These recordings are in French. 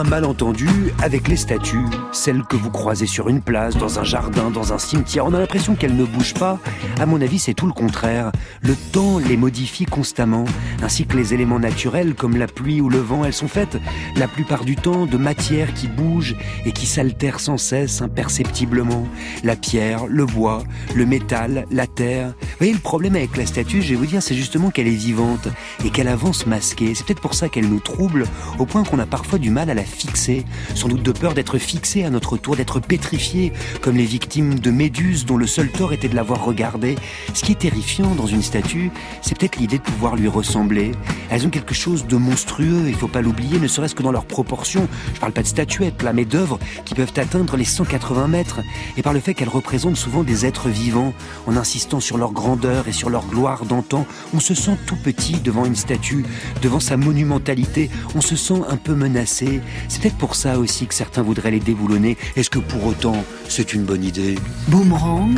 malentendu avec les statues, celles que vous croisez sur une place, dans un jardin, dans un cimetière. On a l'impression qu'elles ne bougent pas. À mon avis, c'est tout le contraire. Le temps les modifie constamment, ainsi que les éléments naturels comme la pluie ou le vent. Elles sont faites la plupart du temps de matière qui bouge et qui s'altère sans cesse, imperceptiblement. La pierre, le bois, le métal, la terre. Vous voyez, le problème avec la statue, je vais vous dire, c'est justement qu'elle est vivante et qu'elle avance masquée. C'est peut-être pour ça qu'elle nous trouble, au point qu'on a parfois du mal à la fixer. Sans doute de peur d'être fixé à notre tour, d'être pétrifié, comme les victimes de Méduse dont le seul tort était de l'avoir regardée. Ce qui est terrifiant dans une statue, c'est peut-être l'idée de pouvoir lui ressembler. Elles ont quelque chose de monstrueux, il faut pas l'oublier, ne serait-ce que dans leurs proportions. Je parle pas de statuettes là, mais d'œuvres qui peuvent atteindre les 180 mètres. Et par le fait qu'elles représentent souvent des êtres vivants, en insistant sur leur grandeur et sur leur gloire d'antan, on se sent tout petit devant une statue, devant sa monumentalité, on se sent un peu menacé. C'est peut-être pour ça aussi que certains voudraient les déboulonner. Est-ce que pour autant, c'est une bonne idée? Boomerang.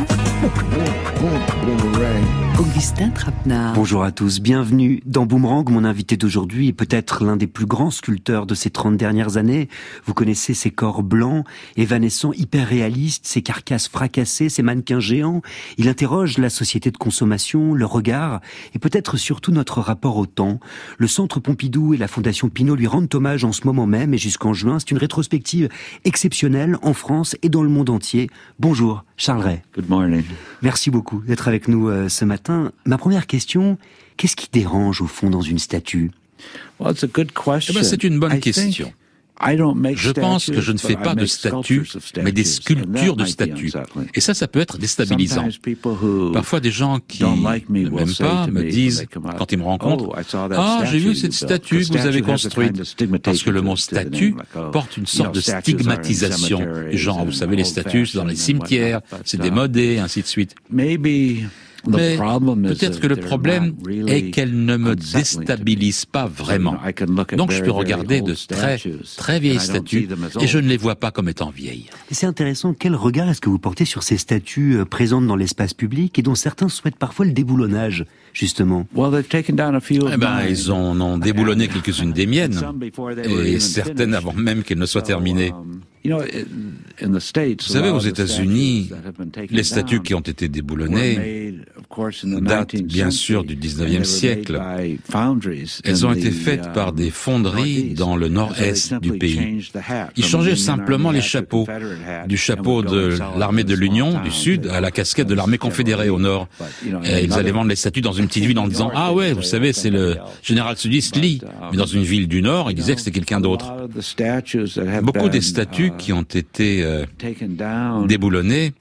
Augustin Trapenard. Bonjour à tous, bienvenue dans Boomerang. Mon invité d'aujourd'hui est peut-être l'un des plus grands sculpteurs de ces 30 dernières années. Vous connaissez ces corps blancs, évanescents, hyper réalistes, ces carcasses fracassées, ces mannequins géants. Il interroge la société de consommation, le regard et peut-être surtout notre rapport au temps. Le Centre Pompidou et la Fondation Pinault lui rendent hommage en ce moment même et jusqu'en juin. C'est une rétrospective exceptionnelle en France et dans le monde entier. Bonjour, Charles Ray. Good morning. Merci beaucoup d'être avec nous ce matin. Ma première question, qu'est-ce qui dérange au fond dans une statue? Well, it's a good question. C'est une bonne question. Je pense que je ne fais pas de statues, mais des sculptures de statues. Et ça peut être déstabilisant. Parfois, des gens qui ne m'aiment pas me disent, quand ils me rencontrent, « Ah, j'ai vu cette statue que vous avez construite. » Parce que le mot « statue » porte une sorte de stigmatisation. Genre, vous savez, les statues, c'est dans les cimetières, c'est démodé, ainsi de suite. Mais peut-être que le problème est qu'elle ne me déstabilise pas vraiment. Donc je peux regarder de très vieilles statues et je ne les vois pas comme étant vieilles. Et c'est intéressant, quel regard est-ce que vous portez sur ces statues présentes dans l'espace public et dont certains souhaitent parfois le déboulonnage, justement? Ils en ont déboulonné quelques-unes des miennes, et certaines avant même qu'elles ne soient terminées. Vous savez, aux États-Unis, les statues qui ont été déboulonnées datent bien sûr du 19e siècle. Elles ont été faites par des fonderies dans le nord-est du pays. Ils changeaient simplement les chapeaux, du chapeau de l'armée de l'Union du sud à la casquette de l'armée confédérée au nord. Et ils allaient vendre les statues dans une petite ville en disant « Ah ouais, vous savez, c'est le général sudiste Lee ». Mais dans une ville du nord, ils disaient que c'était quelqu'un d'autre. Beaucoup des statues qui ont été déboulonnées,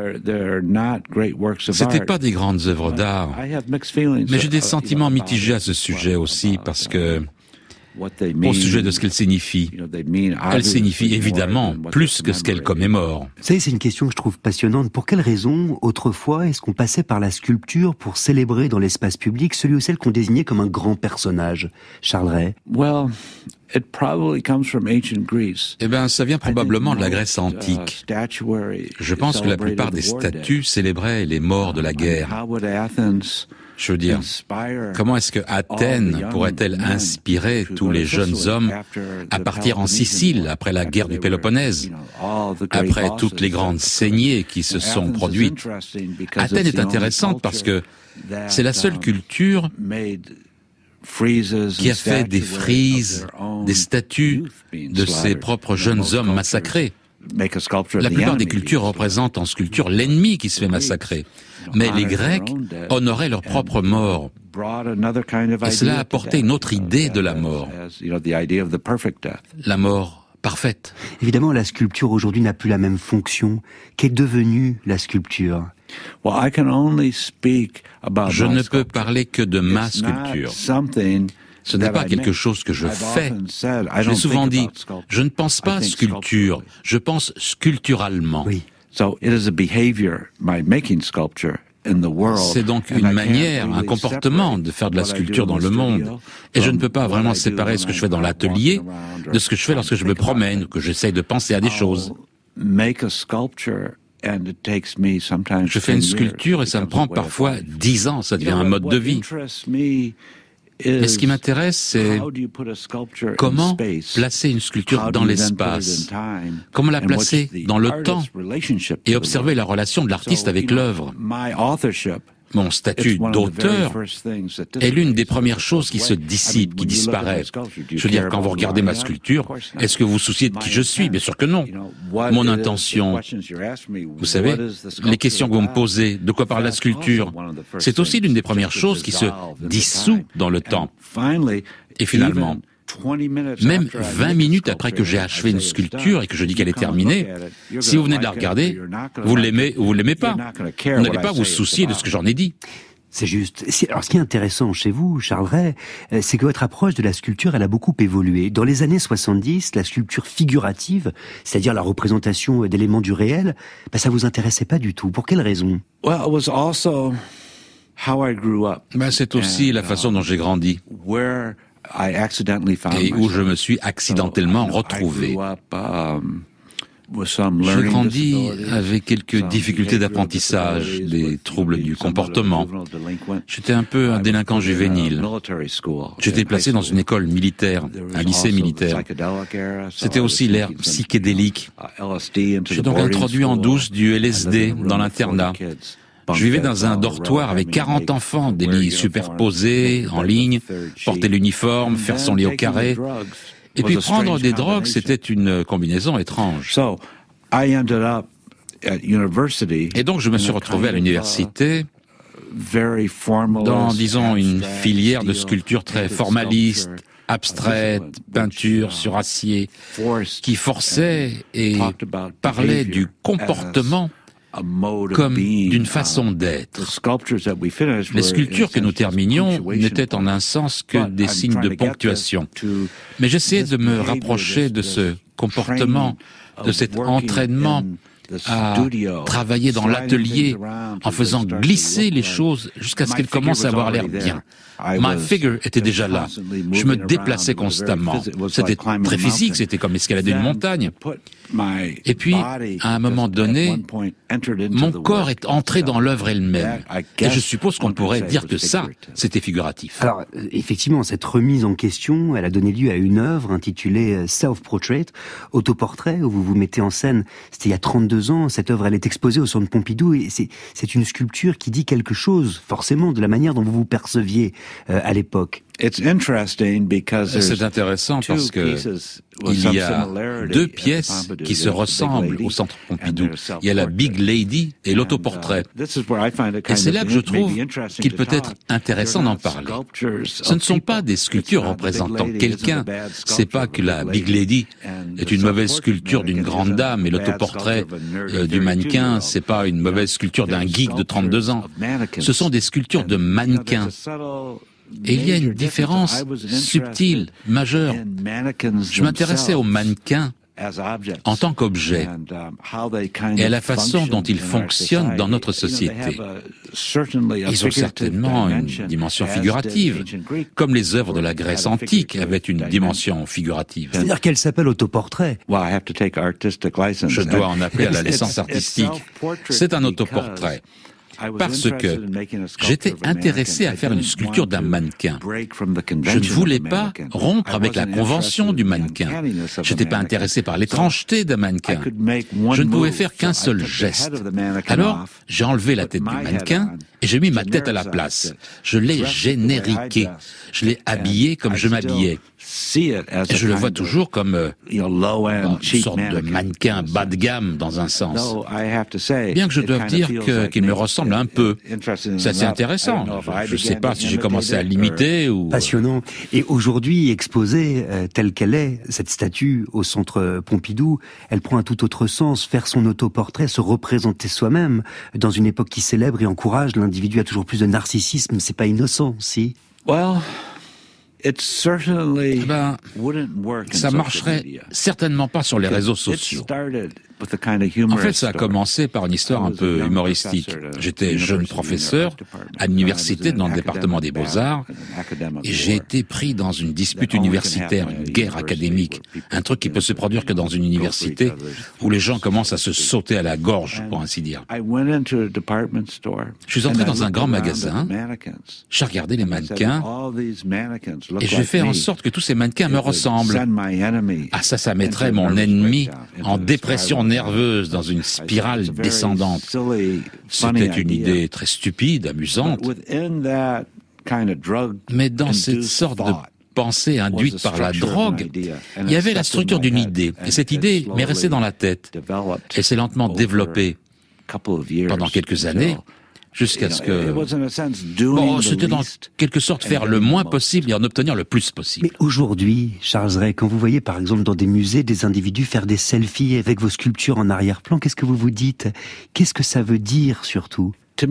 c'était pas des grandes œuvres d'art. Mais j'ai des sentiments mitigés à ce sujet aussi, parce que au sujet de ce qu'elle signifie. Elle signifie évidemment plus que ce qu'elle commémore. Vous savez, c'est une question que je trouve passionnante. Pour quelle raison, autrefois, est-ce qu'on passait par la sculpture pour célébrer dans l'espace public celui ou celle qu'on désignait comme un grand personnage? Charles Ray. Ça vient probablement de la Grèce antique. Je pense que la plupart des statues célébraient les morts de la guerre. Je veux dire, comment est-ce que Athènes pourrait-elle inspirer tous les jeunes hommes à partir en Sicile après la guerre du Péloponnèse, après toutes les grandes saignées qui se sont produites? Athènes est intéressante parce que c'est la seule culture qui a fait des frises, des statues de ses propres jeunes hommes massacrés. La plupart des cultures représentent en sculpture l'ennemi qui se fait massacrer. Mais les Grecs honoraient leur propre mort. Et cela a apporté une autre idée de la mort. La mort parfaite. Évidemment, la sculpture aujourd'hui n'a plus la même fonction. Qu'est devenue la sculpture? Je ne peux parler que de ma sculpture. Ce n'est pas quelque chose que je fais. J'ai souvent dit, je ne pense pas sculpture, je pense sculpturalement. Oui. C'est donc une manière, un comportement de faire de la sculpture dans le monde. Et je ne peux pas vraiment séparer ce que je fais dans l'atelier de ce que je fais lorsque je me promène ou que j'essaye de penser à des choses. Je fais une sculpture et ça me prend parfois 10 ans, ça devient un mode de vie. Mais ce qui m'intéresse, c'est comment placer une sculpture dans l'espace, comment la placer dans le temps et observer la relation de l'artiste avec l'œuvre. Mon statut d'auteur est l'une des premières choses qui se dissipe, qui disparaît. Je veux dire, quand vous regardez ma sculpture, est-ce que vous vous souciez de qui je suis? Bien sûr que non. Mon intention, vous savez, les questions que vous me posez, de quoi parle la sculpture, c'est aussi l'une des premières choses qui se dissout dans le temps. Et finalement, même 20 minutes après que j'ai achevé une sculpture et que je dis qu'elle est terminée, si vous venez de la regarder, vous l'aimez ou vous l'aimez pas. Vous n'allez pas vous soucier de ce que j'en ai dit. C'est juste. Alors, ce qui est intéressant chez vous, Charles Ray, c'est que votre approche de la sculpture, elle a beaucoup évolué. Dans les années 70, la sculpture figurative, c'est-à-dire la représentation d'éléments du réel, ça vous intéressait pas du tout. Pour quelle raison? C'est aussi la façon dont j'ai grandi. Et où je me suis accidentellement retrouvé. J'ai grandi avec quelques difficultés d'apprentissage, des troubles du comportement. J'étais un peu un délinquant juvénile. J'étais placé dans une école militaire, un lycée militaire. C'était aussi l'ère psychédélique. J'ai donc introduit en douce du LSD dans l'internat. Je vivais dans un dortoir avec 40 enfants, des lits superposés, en ligne, porter l'uniforme, faire son lit au carré. Et puis prendre des drogues, c'était une combinaison étrange. Et donc je me suis retrouvé à l'université dans, disons, une filière de sculpture très formaliste, abstraite, peinture sur acier, qui forçait et parlait du comportement comme d'une façon d'être. Les sculptures que nous terminions n'étaient en un sens que des signes de ponctuation. Mais j'essayais de me rapprocher de ce comportement, de cet entraînement à travailler dans l'atelier en faisant glisser les choses jusqu'à ce qu'elles commencent à avoir l'air bien. My figure était déjà là. Je me déplaçais constamment. C'était très physique, c'était comme escalader une montagne. Et puis, à un moment donné, mon corps est entré dans l'œuvre elle-même. Et je suppose qu'on pourrait dire que ça, c'était figuratif. Alors, effectivement, cette remise en question, elle a donné lieu à une œuvre intitulée Self-Portrait, autoportrait, où vous vous mettez en scène. C'était il y a 32 ans. Cette œuvre, elle est exposée au Centre Pompidou et c'est une sculpture qui dit quelque chose, forcément, de la manière dont vous vous perceviez à l'époque. C'est intéressant parce que il y a deux pièces qui se ressemblent au Centre Pompidou. Il y a la Big Lady et l'autoportrait. Et c'est là que je trouve qu'il peut être intéressant d'en parler. Ce ne sont pas des sculptures représentant quelqu'un. C'est pas que la Big Lady est une mauvaise sculpture d'une grande dame et l'autoportrait du mannequin, c'est pas une mauvaise sculpture d'un geek de 32 ans. Ce sont des sculptures de mannequins. Et il y a une différence subtile, majeure. Je m'intéressais aux mannequins en tant qu'objet et à la façon dont ils fonctionnent dans notre société. Ils ont certainement une dimension figurative, comme les œuvres de la Grèce antique avaient une dimension figurative. C'est-à-dire qu'elle s'appelle autoportrait. Je dois en appeler à la licence artistique. C'est un autoportrait. Parce que j'étais intéressé à faire une sculpture d'un mannequin. Je ne voulais pas rompre avec la convention du mannequin. Je n'étais pas intéressé par l'étrangeté d'un mannequin. Je ne pouvais faire qu'un seul geste. Alors, j'ai enlevé la tête du mannequin et j'ai mis ma tête à la place. Je l'ai génériqué. Je l'ai habillé comme je m'habillais. Et je le vois toujours comme une sorte de mannequin bas de gamme dans un sens. Bien que je doive dire qu'il me ressemble un peu. C'est assez intéressant. Je ne sais pas si j'ai commencé à l'imiter ou... Passionnant. Et aujourd'hui, exposée telle qu'elle est, cette statue au Centre Pompidou, elle prend un tout autre sens. Faire son autoportrait, se représenter soi-même dans une époque qui célèbre et encourage l'individu à toujours plus de narcissisme, c'est pas innocent, si? ça marcherait certainement pas sur les réseaux sociaux. En fait, ça a commencé par une histoire un peu humoristique. J'étais jeune professeur à l'université dans le département des Beaux-Arts et j'ai été pris dans une dispute universitaire, une guerre académique, un truc qui peut se produire que dans une université où les gens commencent à se sauter à la gorge, pour ainsi dire. Je suis entré dans un grand magasin, j'ai regardé les mannequins et j'ai fait en sorte que tous ces mannequins me ressemblent. Ah ça mettrait mon ennemi en dépression nerveuse dans une spirale descendante. C'était une idée très stupide, amusante. Mais dans cette sorte de pensée induite par la drogue, il y avait la structure d'une idée. Et cette idée m'est restée dans la tête. Elle s'est lentement développée pendant quelques années, jusqu'à ce que... c'était dans quelque sorte faire le moins possible et en obtenir le plus possible. Mais aujourd'hui, Charles Ray, quand vous voyez par exemple dans des musées des individus faire des selfies avec vos sculptures en arrière-plan, qu'est-ce que vous vous dites? Qu'est-ce que ça veut dire surtout? Pour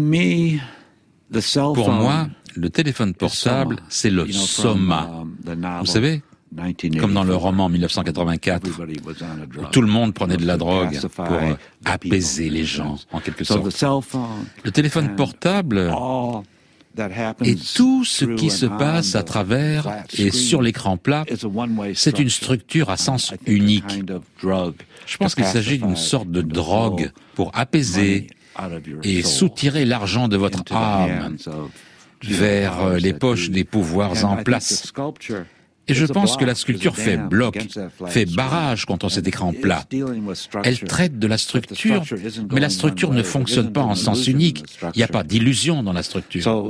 moi, le téléphone portable, c'est le soma. Vous savez, comme dans le roman 1984, où tout le monde prenait de la drogue pour apaiser les gens, en quelque sorte. Le téléphone portable et tout ce qui se passe à travers et sur l'écran plat, c'est une structure à sens unique. Je pense qu'il s'agit d'une sorte de drogue pour apaiser et soutirer l'argent de votre âme vers les poches des pouvoirs en place. Et je pense que la sculpture fait bloc, fait barrage contre cet écran plat. Elle traite de la structure, mais la structure ne fonctionne pas en sens unique. Il n'y a pas d'illusion dans la structure.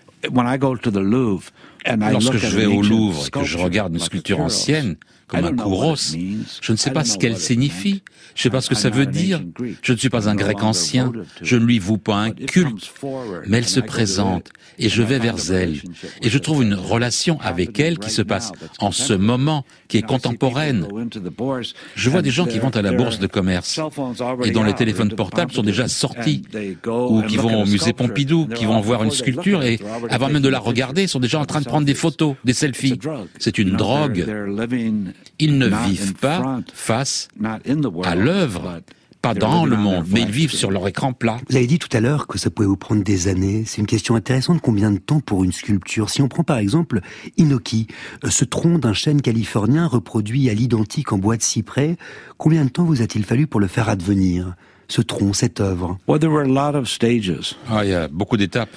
Lorsque je vais au Louvre et que je regarde une sculpture ancienne, comme un kouros, je ne sais pas ce qu'elle signifie, je ne sais pas ce que ça veut dire, je ne suis pas un grec ancien, je ne lui voue pas un culte, mais elle se présente et je vais vers elle, et je trouve une relation avec elle qui se passe en ce moment, qui est contemporaine. Je vois des gens qui vont à la bourse de commerce et dont les téléphones portables sont déjà sortis, ou qui vont au musée Pompidou, qui vont voir une sculpture et avant même de la regarder, sont déjà en train de prendre des photos, des selfies. C'est une drogue. Ils ne vivent pas face à l'œuvre, pas dans le monde, mais ils vivent sur leur écran plat. Vous avez dit tout à l'heure que ça pouvait vous prendre des années. C'est une question intéressante. Combien de temps pour une sculpture? Si on prend par exemple Inoki, ce tronc d'un chêne californien reproduit à l'identique en bois de cyprès, combien de temps vous a-t-il fallu pour le faire advenir, ce tronc, cette œuvre? Il y a beaucoup d'étapes.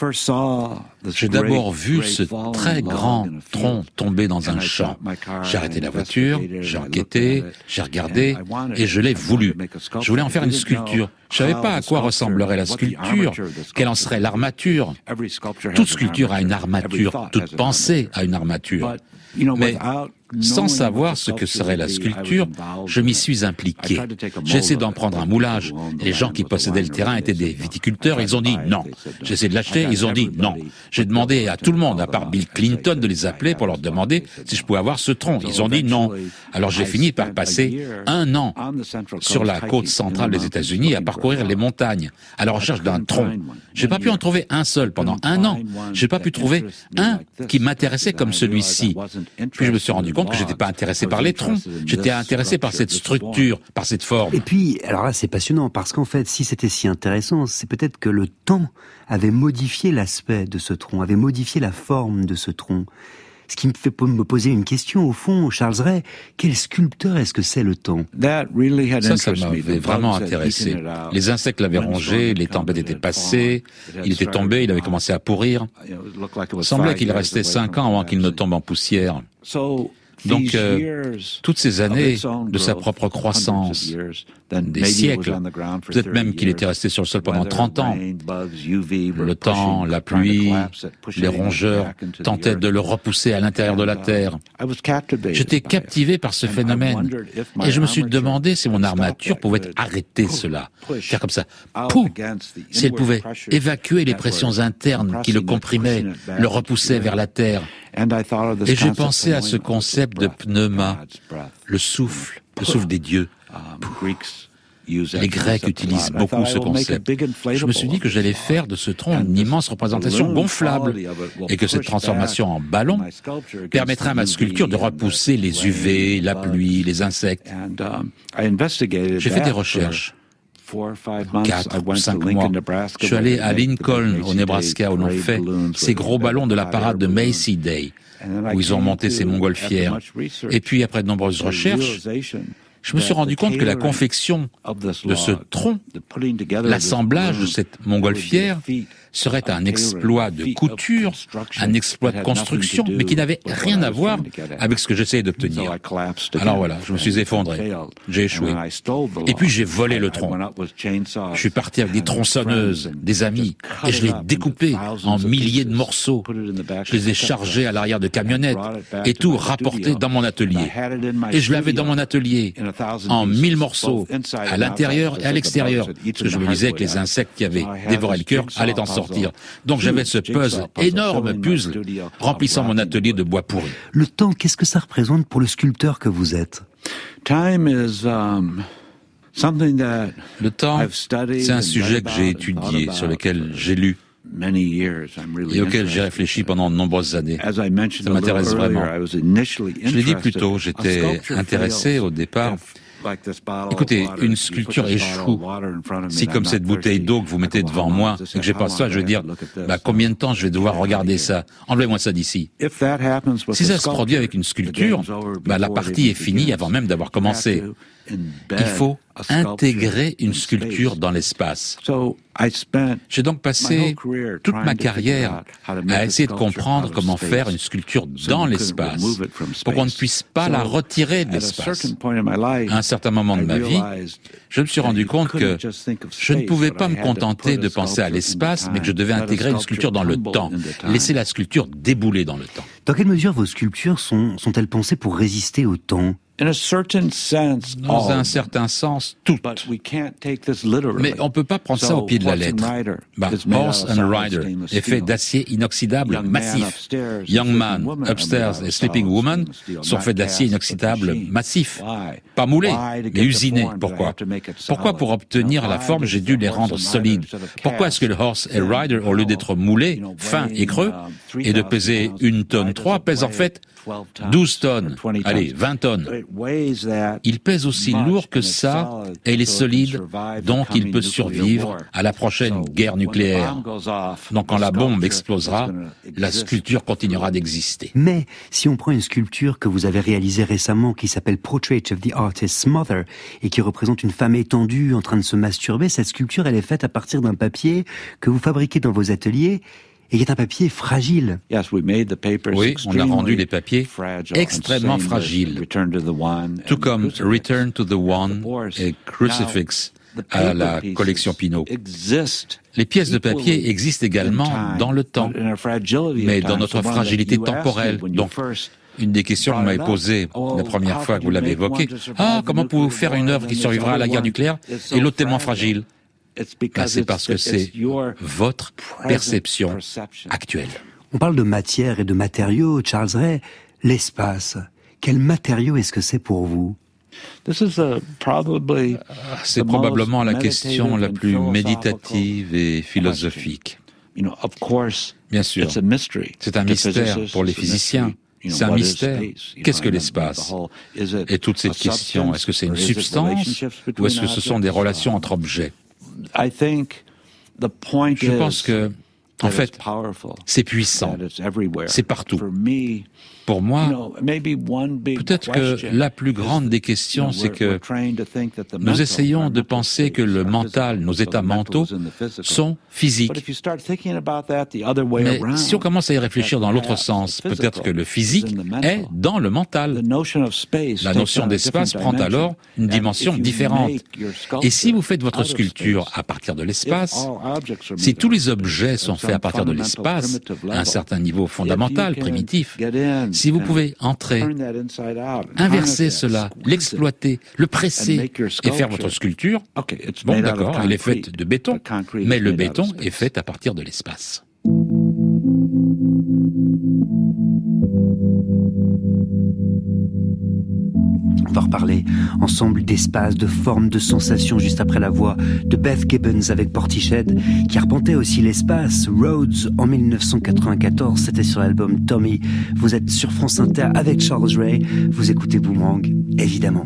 J'ai d'abord vu ce très grand tronc tomber dans un champ. J'ai arrêté la voiture, j'ai enquêté, j'ai regardé et je l'ai voulu. Je voulais en faire une sculpture. Je savais pas à quoi ressemblerait la sculpture, quelle en serait l'armature. Toute sculpture a une armature, toute pensée a une armature. Mais sans savoir ce que serait la sculpture, je m'y suis impliqué. J'ai essayé d'en prendre un moulage. Les gens qui possédaient le terrain étaient des viticulteurs, ils ont dit non. J'ai essayé de l'acheter, ils ont dit non. J'ai demandé à tout le monde, à part Bill Clinton, de les appeler pour leur demander si je pouvais avoir ce tronc. Ils ont dit non. Alors j'ai fini par passer 1 an sur la côte centrale des États-Unis à parcourir les montagnes, à la recherche d'un tronc. J'ai pas pu en trouver un seul pendant 1 an. J'ai pas pu trouver un qui m'intéressait comme celui-ci. Puis je me suis rendu compte que j'étais pas intéressé par les troncs. J'étais intéressé par cette structure, par cette forme. Et puis, alors là, c'est passionnant, parce qu'en fait, si c'était si intéressant, c'est peut-être que le temps avait modifié l'aspect de ce tronc, avait modifié la forme de ce tronc. Ce qui me fait me poser une question, au fond, Charles Ray, quel sculpteur est-ce que c'est le temps? Ça m'avait vraiment intéressé. Les insectes l'avaient rongé, les tempêtes étaient passées, il était tombé, il avait commencé à pourrir. Il semblait qu'il restait 5 ans avant qu'il ne tombe en poussière. Donc, toutes ces années de sa propre croissance, des siècles, peut-être même qu'il était resté sur le sol pendant 30 ans. Le temps, la pluie, les rongeurs tentaient de le repousser à l'intérieur de la terre. J'étais captivé par ce phénomène et je me suis demandé si mon armature pouvait arrêter cela, faire comme ça, pouf, si elle pouvait évacuer les pressions internes qui le comprimaient, le repoussaient vers la terre. Et j'ai pensé à ce concept de pneuma, le souffle des dieux. Les Grecs utilisent beaucoup ce concept. Je me suis dit que j'allais faire de ce tronc une immense représentation gonflable et que cette transformation en ballon permettrait à ma sculpture de repousser les UV, la pluie, les insectes. J'ai fait des recherches. 4 ou 5 mois. Je suis allé à Lincoln, au Nebraska, où l'on fait ces gros ballons de la parade de Macy Day, où ils ont monté ces montgolfières. Et puis, après de nombreuses recherches, je me suis rendu compte que la confection de ce tronc, l'assemblage de cette montgolfière, serait un exploit de couture, un exploit de construction, mais qui n'avait rien à voir avec ce que j'essayais d'obtenir. Alors voilà, je me suis effondré, j'ai échoué. Et puis j'ai volé le tronc. Je suis parti avec des tronçonneuses, des amis, et je l'ai découpé en milliers de morceaux. Je les ai chargés à l'arrière de camionnettes, et tout rapporté dans mon atelier. Et je l'avais dans mon atelier, en 1000 morceaux, à l'intérieur et à l'extérieur, parce que je me disais que les insectes qui avaient dévoré le cœur allaient en sortir. Donc j'avais ce énorme puzzle, remplissant mon atelier de bois pourri. Le temps, qu'est-ce que ça représente pour le sculpteur que vous êtes? Le temps, c'est un sujet que j'ai étudié, sur lequel j'ai lu, et auquel j'ai réfléchi pendant de nombreuses années. Ça m'intéresse vraiment. Je l'ai dit plus tôt, j'étais intéressé au départ. Écoutez, une sculpture échoue. Si comme cette bouteille d'eau que vous mettez devant moi, et que j'ai pas ça, je veux dire, combien de temps je vais devoir regarder ça? Enlevez-moi ça d'ici. Si ça se produit avec une sculpture, la partie est finie avant même d'avoir commencé. Il faut intégrer une sculpture dans l'espace. J'ai donc passé toute ma carrière à essayer de comprendre comment faire une sculpture dans l'espace, pour qu'on ne puisse pas la retirer de l'espace. À un certain moment de ma vie, je me suis rendu compte que je ne pouvais pas me contenter de penser à l'espace, mais que je devais intégrer une sculpture dans le temps, laisser la sculpture débouler dans le temps. Dans quelle mesure vos sculptures sont-elles pensées pour résister au temps? Dans un certain sens, toutes. Mais on ne peut pas prendre ça au pied de la lettre. Horse and Rider est fait d'acier inoxydable massif. Young Man, Upstairs et Sleeping Woman sont faits d'acier inoxydable massif. Pas moulé, mais usiné. Pourquoi? Pourquoi pour obtenir la forme, j'ai dû les rendre solides? Pourquoi est-ce que le Horse and Rider, au lieu d'être moulé, fin et creux, et de peser 1,3 tonne, pèse en fait 12 tonnes, allez, 20 tonnes. Il pèse aussi lourd que ça, et il est solide, donc il peut survivre à la prochaine guerre nucléaire. Donc quand la bombe explosera, la sculpture continuera d'exister. Mais si on prend une sculpture que vous avez réalisée récemment, qui s'appelle Portrait of the Artist's Mother, et qui représente une femme étendue en train de se masturber, cette sculpture, elle est faite à partir d'un papier que vous fabriquez dans vos ateliers, et qui est un papier fragile. Oui, on a rendu les papiers extrêmement fragiles, tout comme Return to the One et Crucifix à la collection Pinault. Les pièces de papier existent également dans le temps, mais dans notre fragilité temporelle. Donc, une des questions que vous m'avez posées la première fois que vous l'avez évoquée, comment pouvez-vous faire une œuvre qui survivra à la guerre nucléaire et l'autre tellement fragile? C'est parce que c'est votre perception actuelle. On parle de matière et de matériaux, Charles Ray. L'espace, quel matériau est-ce que c'est pour vous? C'est probablement la question la plus méditative et philosophique. Bien sûr, c'est un mystère pour les physiciens. C'est un mystère. Qu'est-ce que l'espace? Et toute cette question, est-ce que c'est une substance ou est-ce que ce sont des relations entre objets? Je pense que, en fait, c'est puissant. C'est partout. Pour moi, peut-être que la plus grande des questions, c'est que nous essayons de penser que le mental, nos états mentaux, sont physiques. Mais si on commence à y réfléchir dans l'autre sens, peut-être que le physique est dans le mental. La notion d'espace prend alors une dimension différente. Et si vous faites votre sculpture à partir de l'espace, si tous les objets sont faits à partir de l'espace, à un certain niveau fondamental, primitif, si vous pouvez entrer, inverser cela, l'exploiter, le presser et faire votre sculpture, bon d'accord, elle est faite de béton, mais le béton est fait à partir de l'espace. On va reparler parler. Ensemble d'espaces, de formes, de sensations, juste après la voix de Beth Gibbons avec Portiched, qui arpentait aussi l'espace. Rhodes en 1994, c'était sur l'album Tommy. Vous êtes sur France Inter avec Charles Ray. Vous écoutez Boomerang, évidemment.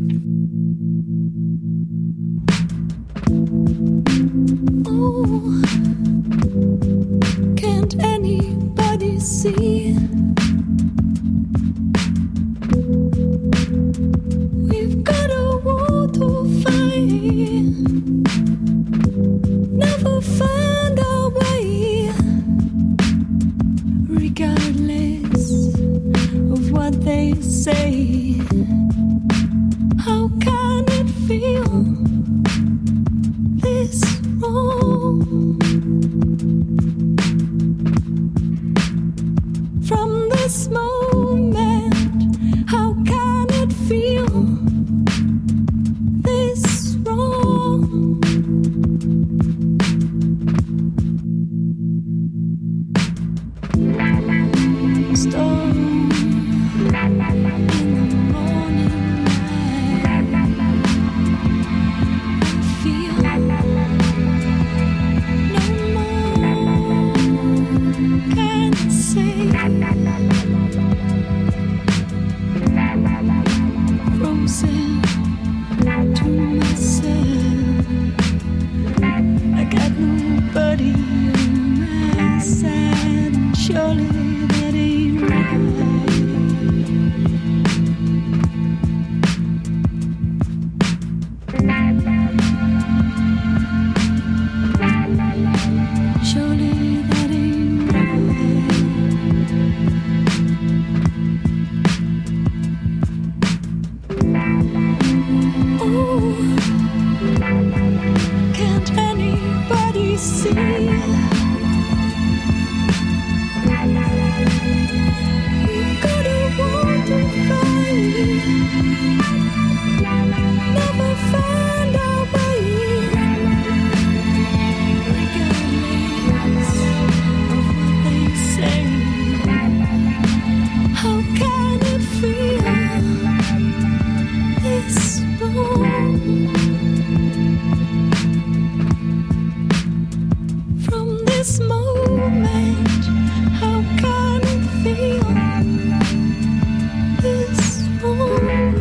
Oh, can't anybody see? We've got a war to fight. Never find our way, regardless of what they say. How can it feel this wrong? From this moment, how can it feel this wrong? Storm in the morning light. Feel no more can say. Frozen to myself. I got nobody on my side, and surely that ain't right. Surely that ain't right. Oh, can't anybody see? We've got a war to fight. Never find our way, regardless of what they say. How can it feel this wrong? From this moment, how can it feel this wrong?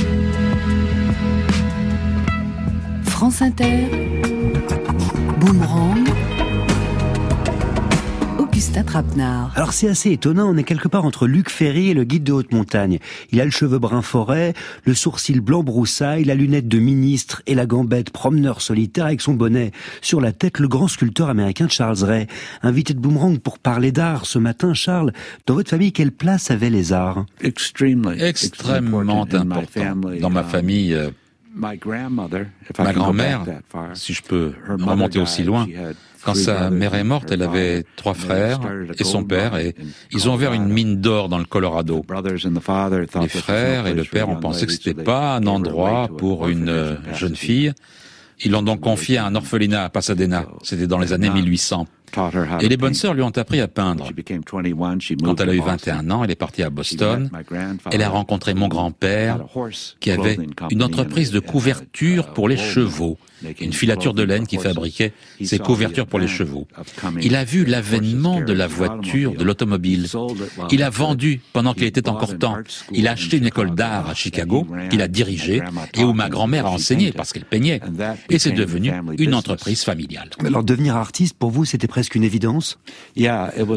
France Inter, Boomerang, Augustin Trapenard. Alors c'est assez étonnant, on est quelque part entre Luc Ferry et le guide de haute montagne. Il a le cheveu brun forêt, le sourcil blanc broussaille, la lunette de ministre et la gambette promeneur solitaire avec son bonnet sur la tête, le grand sculpteur américain Charles Ray. Invité de Boomerang pour parler d'art ce matin, Charles, dans votre famille, quelle place avaient les arts? Extrêmement important. Dans ma famille, ma grand-mère, si je peux remonter aussi loin, quand sa mère est morte, elle avait 3 frères et son père, et ils ont ouvert une mine d'or dans le Colorado. Les frères et le père ont pensé que c'était pas un endroit pour une jeune fille. Ils l'ont donc confiée à un orphelinat à Pasadena. C'était dans les années 1800. Et les bonnes sœurs lui ont appris à peindre. Quand elle a eu 21 ans, elle est partie à Boston. Elle a rencontré mon grand-père, qui avait une entreprise de couverture pour les chevaux, une filature de laine qui fabriquait ces couvertures pour les chevaux. Il a vu l'avènement de la voiture, de l'automobile. Il a vendu pendant qu'il était encore temps. Il a acheté une école d'art à Chicago, qu'il a dirigée, et où ma grand-mère a enseigné parce qu'elle peignait. Et c'est devenu une entreprise familiale. Alors devenir artiste, pour vous, c'était presque une évidence? Oui,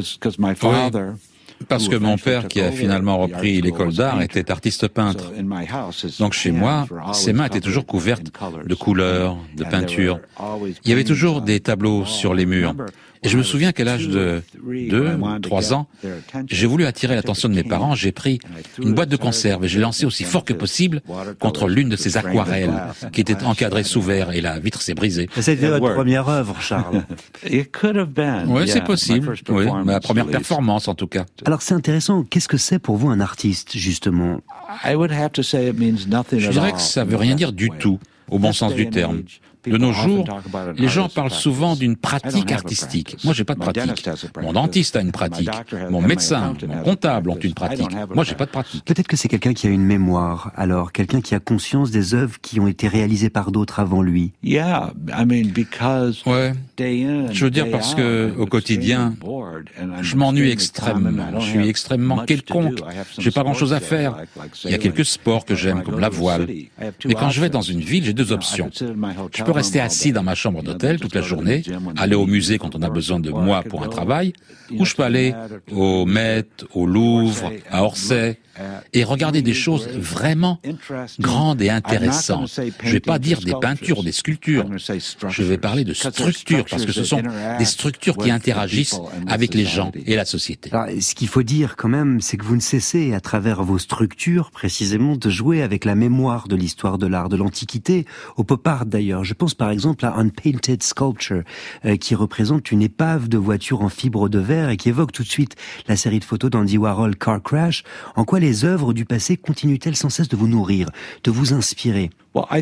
parce que mon père, qui a finalement repris l'école d'art, était artiste peintre. Donc chez moi, ses mains étaient toujours couvertes de couleurs, de peintures. Il y avait toujours des tableaux sur les murs. Et je me souviens qu'à l'âge de 2 ou 3 ans, j'ai voulu attirer l'attention de mes parents. J'ai pris une boîte de conserve et j'ai lancé aussi fort que possible contre l'une de ces aquarelles qui était encadrée sous verre et la vitre s'est brisée. C'était votre première œuvre, Charles. Oui, c'est possible. Oui, ma première performance en tout cas. Alors c'est intéressant. Qu'est-ce que c'est pour vous un artiste, justement? Je dirais que ça veut rien dire du tout, au bon sens du terme. De nos jours, les gens parlent souvent d'une pratique artistique. Moi, j'ai pas de pratique. Mon dentiste a une pratique. Mon médecin, mon comptable ont une pratique. Moi, j'ai pas de pratique. Peut-être que c'est quelqu'un qui a une mémoire, alors, quelqu'un qui a conscience des œuvres qui ont été réalisées par d'autres avant lui. Ouais. Je veux dire parce que, au quotidien, je m'ennuie extrêmement. Je suis extrêmement quelconque. J'ai pas grand-chose à faire. Il y a quelques sports que j'aime, comme la voile. Mais quand je vais dans une ville, j'ai deux options. Je peux rester assis dans ma chambre d'hôtel toute la journée, aller au musée quand on a besoin de moi pour un travail, ou je peux aller au Met, au Louvre, à Orsay, et regarder des choses vraiment grandes et intéressantes. Je vais pas dire des peintures ou des sculptures. Je vais parler de structures, parce que ce sont des structures qui interagissent avec les gens et la société. Alors, ce qu'il faut dire quand même, c'est que vous ne cessez, à travers vos structures, précisément, de jouer avec la mémoire de l'histoire de l'art, de l'Antiquité, au pop art d'ailleurs. Je pense par exemple à Unpainted Sculpture, qui représente une épave de voiture en fibre de verre et qui évoque tout de suite la série de photos d'Andy Warhol, Car Crash. En quoi les œuvres du passé continuent-elles sans cesse de vous nourrir, de vous inspirer?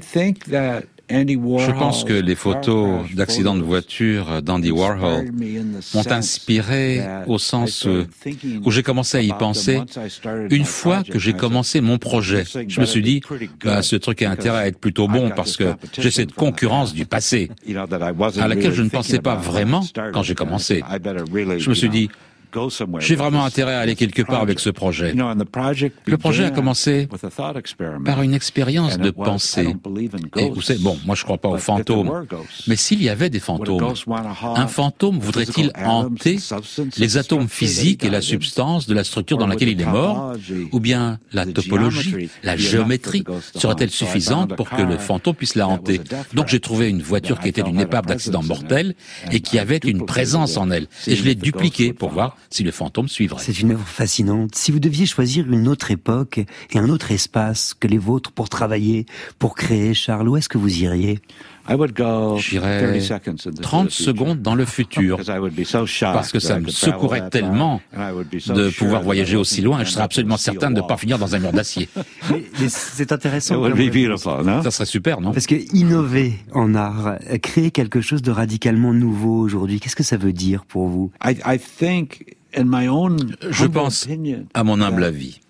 Je pense que les photos d'accidents de voiture d'Andy Warhol m'ont inspiré au sens où j'ai commencé à y penser une fois que j'ai commencé mon projet. Je me suis dit, ce truc a intérêt à être plutôt bon parce que j'ai cette concurrence du passé à laquelle je ne pensais pas vraiment quand j'ai commencé. Je me suis dit, j'ai vraiment intérêt à aller quelque part avec ce projet. Le projet a commencé par une expérience de pensée. Et vous savez, moi je crois pas aux fantômes, mais s'il y avait des fantômes, un fantôme voudrait-il hanter les atomes physiques et la substance de la structure dans laquelle il est mort, ou bien la topologie, la géométrie serait-elle suffisante pour que le fantôme puisse la hanter? Donc j'ai trouvé une voiture qui était d'une épave d'accident mortel et qui avait une présence en elle. Et je l'ai dupliquée pour voir si le fantôme suivrait. C'est une œuvre fascinante. Si vous deviez choisir une autre époque et un autre espace que les vôtres pour travailler, pour créer, Charles, où est-ce que vous iriez? J'irais 30 secondes dans le futur, parce que ça me secouerait tellement de pouvoir voyager aussi loin, et je serais absolument certain de ne pas finir dans un mur d'acier. Mais c'est intéressant. Ça serait super, non? Parce que innover en art, créer quelque chose de radicalement nouveau aujourd'hui, qu'est-ce que ça veut dire pour vous? Je pense, à mon humble avis,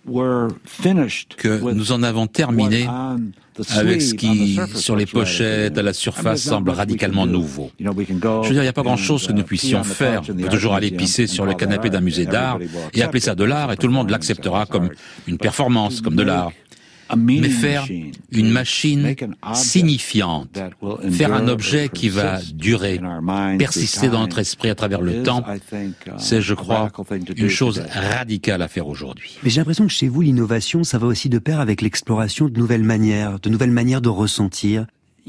que nous en avons terminé avec ce qui, sur les pochettes, à la surface, semble radicalement nouveau. Je veux dire, il n'y a pas grand-chose que nous puissions faire. On peut toujours aller pisser sur le canapé d'un musée d'art et appeler ça de l'art, et tout le monde l'acceptera comme une performance, comme de l'art. Mais faire une machine signifiante, faire un objet qui va durer, persister dans notre esprit à travers le temps, c'est, je crois, une chose radicale à faire aujourd'hui. Mais j'ai l'impression que chez vous, l'innovation, ça va aussi de pair avec l'exploration de nouvelles manières de ressentir.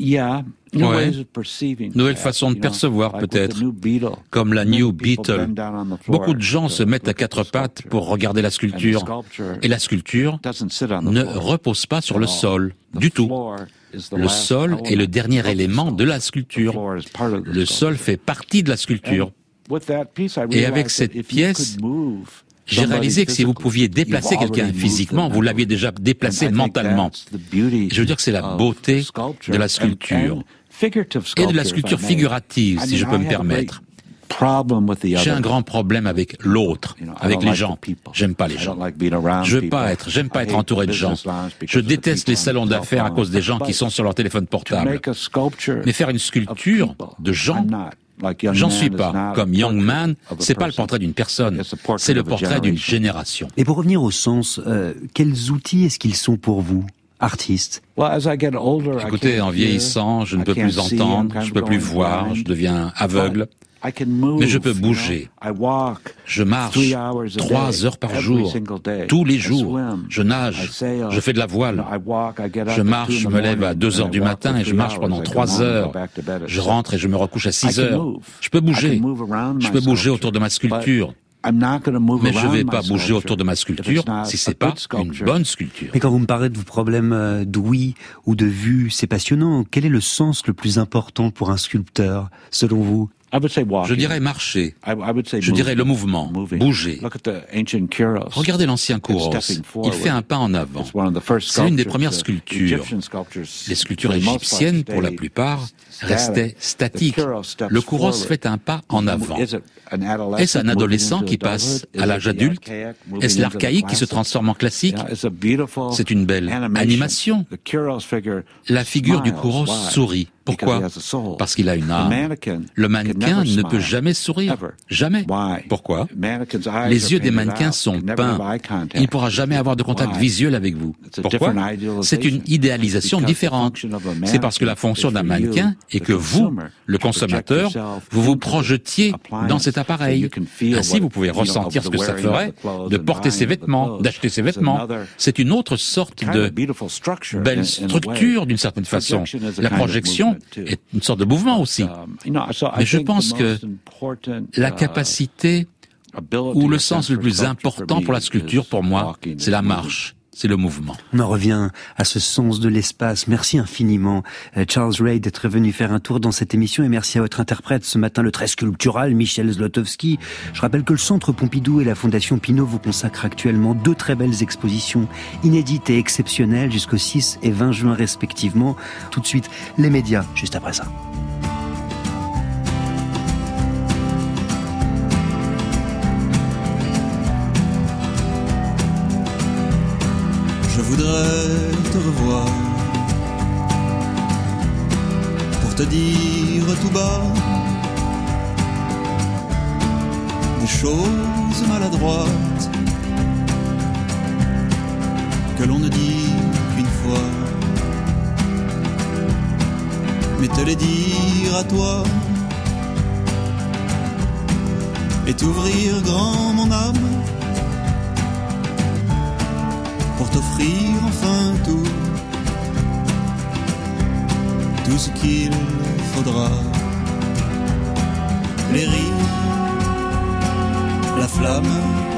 Ouais. Nouvelle façon de percevoir peut-être, comme la New Beetle. Beaucoup de gens se mettent à quatre pattes pour regarder la sculpture, et la sculpture ne repose pas sur le sol, du tout. Le sol est le dernier élément de la sculpture. Le sol fait partie de la sculpture. Et avec cette pièce, j'ai réalisé que si vous pouviez déplacer quelqu'un physiquement, vous l'aviez déjà déplacé mentalement. Je veux dire que c'est la beauté de la sculpture. Et de la sculpture figurative, si je peux me permettre. J'ai un grand problème avec l'autre, avec les gens. J'aime pas les gens. J'aime pas être entouré de gens. Je déteste les salons d'affaires à cause des gens qui sont sur leur téléphone portable. Mais faire une sculpture de gens, j'en suis pas. Comme Young Man, c'est pas le portrait d'une personne, c'est le portrait d'une génération. Et pour revenir au sens, quels outils est-ce qu'ils sont pour vous, artistes? Écoutez, en vieillissant, je ne peux plus entendre, je ne peux plus voir, je deviens aveugle. Mais je peux bouger. Je marche 3 heures par jour, tous les jours. Je nage, je fais de la voile. Je marche, je me lève à 2 heures du matin et je marche pendant 3 heures. Je rentre et je me recouche à 6 heures. Je peux bouger. Je peux bouger autour de ma sculpture. Mais je ne vais pas bouger autour de ma sculpture si c'est pas une bonne sculpture. Mais quand vous me parlez de vos problèmes d'ouïe ou de vue, c'est passionnant. Quel est le sens le plus important pour un sculpteur, selon vous? Je dirais marcher. Je dirais le mouvement, bouger. Regardez l'ancien Kouros. Il fait un pas en avant. C'est l'une des premières sculptures. Les sculptures égyptiennes, pour la plupart, restaient statiques. Le Kouros fait un pas en avant. Est-ce un adolescent qui passe à l'âge adulte? Est-ce l'archaïque qui se transforme en classique? C'est une belle animation. La figure du Kouros sourit. Pourquoi? Parce qu'il a une âme. Le mannequin ne peut jamais sourire. Jamais. Pourquoi? Les yeux des mannequins sont peints. Il ne pourra jamais avoir de contact visuel avec vous. Pourquoi? C'est une idéalisation différente. C'est parce que la fonction d'un mannequin est que vous, le consommateur, vous vous projetiez dans cet appareil. Ainsi, vous pouvez ressentir ce que ça ferait de porter ses vêtements, d'acheter ses vêtements. C'est une autre sorte de belle structure d'une certaine façon. La projection est une sorte de mouvement aussi. Mais je pense que la capacité ou le sens le plus important pour la sculpture, pour moi, c'est la marche. C'est le mouvement. On en revient à ce sens de l'espace. Merci infiniment, Charles Ray, d'être venu faire un tour dans cette émission, et merci à votre interprète ce matin, le très sculptural Michel Zlotowski. Je rappelle que le Centre Pompidou et la Fondation Pinault vous consacrent actuellement 2 très belles expositions inédites et exceptionnelles jusqu'au 6 et 20 juin respectivement. Tout de suite, les médias, juste après ça. Je voudrais te revoir pour te dire tout bas des choses maladroites que l'on ne dit qu'une fois, mais te les dire à toi et t'ouvrir grand mon âme pour t'offrir enfin tout ce qu'il faudra. Les rires, la flamme,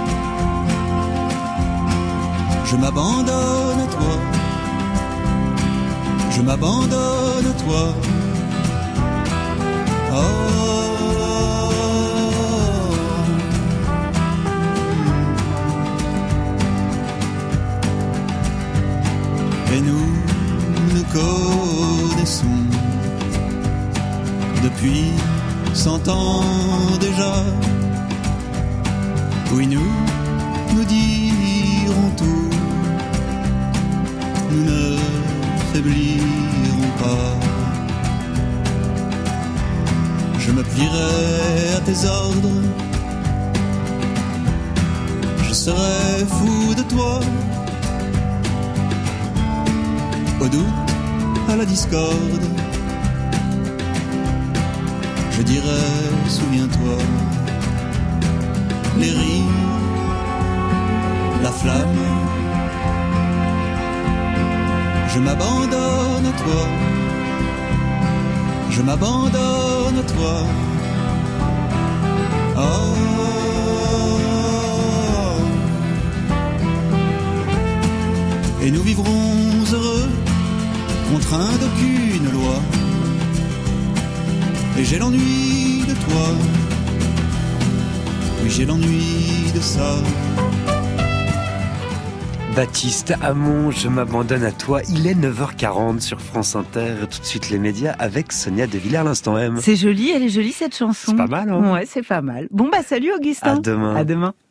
je m'abandonne à toi, je m'abandonne à toi. Et nous nous connaissons depuis 100 ans déjà. Oui, nous dirons tout, nous ne faiblirons pas. Je me plierai à tes ordres, je serai fou de toi. Au doute, à la discorde, je dirais, souviens-toi. Les rires, la flamme, je m'abandonne à toi, je m'abandonne à toi. Et nous vivrons heureux, contraints d'aucune loi. Et j'ai l'ennui de toi, oui j'ai l'ennui de ça. Baptiste Hamon, je m'abandonne à toi. Il est 9h40 sur France Inter. Tout de suite les médias avec Sonia De Villers, l'instant M. C'est joli, elle est jolie cette chanson. C'est pas mal, hein? Ouais, c'est pas mal. Bon bah salut Augustin. À demain. À demain.